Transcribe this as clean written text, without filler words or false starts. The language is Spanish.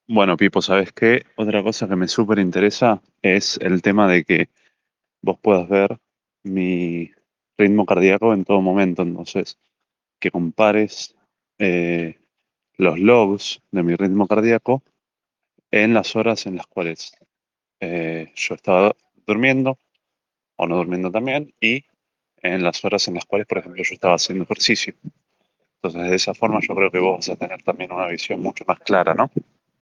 Bueno, Pipo, ¿sabes qué? Otra cosa que me súper interesa es el tema de que vos puedas ver mi ritmo cardíaco en todo momento. Entonces, que compares eh, los logs de mi ritmo cardíaco en las horas en las cuales yo estaba durmiendo o no durmiendo también y en las horas en las cuales, por ejemplo, yo estaba haciendo ejercicio. Entonces, de esa forma yo creo que vos vas a tener también una visión mucho más clara, ¿no?